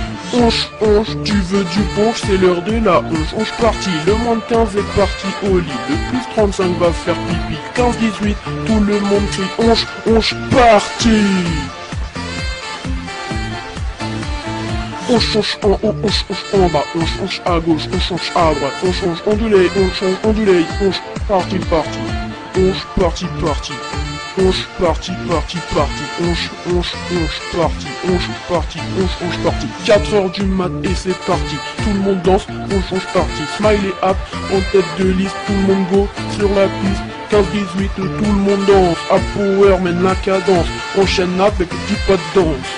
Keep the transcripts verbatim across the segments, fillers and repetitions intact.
Onche, onche, tu veux du punch, c'est l'heure de la onche. Onche parti, le moins de quinze est parti au lit. Le plus trente-cinq va faire pipi. quinze dix-huit, tout le monde crie onche, onche parti. Onche, onche en haut, onche, onche en bas, onche, onche à gauche, onche, onche à droite, onche, onche ondulé, onche, onche ondulé, onche parti, parti. Onche parti, parti. Onche parti, parti, parti. Onche, onche, onche parti. Onche parti, onche, onche parti. quatre heures du mat et c'est parti. Tout le monde danse, onche, onche parti. Smiley app, en tête de liste, tout le monde go sur la piste. quinze dix-huit, tout le monde danse. À power mène la cadence. Enchaîne avec du pas de danse.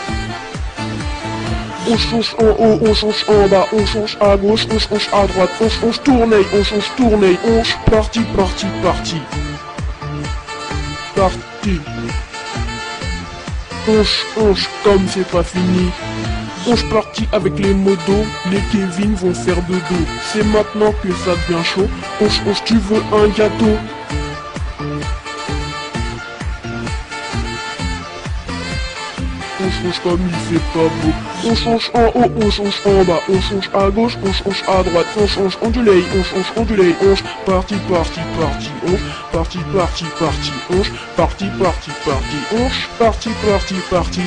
On change en haut, on change en bas, on change à gauche, on change à droite, on change tournée, on change tournée, on change parti, parti, parti. Parti. Onche, onche, comme c'est pas fini. Onche parti avec les modos, les Kevin vont faire dodo. C'est maintenant que ça devient chaud. Onche, onche, tu veux un gâteau? On change comme il fait pas beau. On change en haut, on change en bas, on change à gauche, on change à droite, on change ondulé, on change ondulé, on change parti, parti, parti, on parti, parti, parti, on parti, parti, parti, on parti, parti, parti.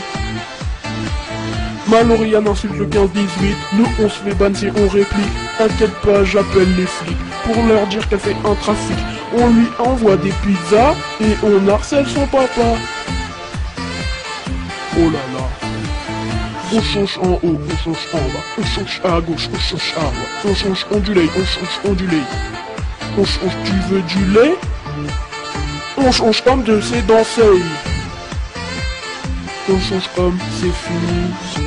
Malorian insulte le quinze dix-huit, nous on se fait ban si on réplique. T'inquiète pas, j'appelle les flics pour leur dire qu'elle fait un trafic. On lui envoie des pizzas et on harcèle son papa. Oh là là. On change en haut, on change en bas, on change à gauche, on change à droite, on change ondulé, on change ondulé. On change, tu veux du lait? On change comme de ses danser. On change comme c'est fini.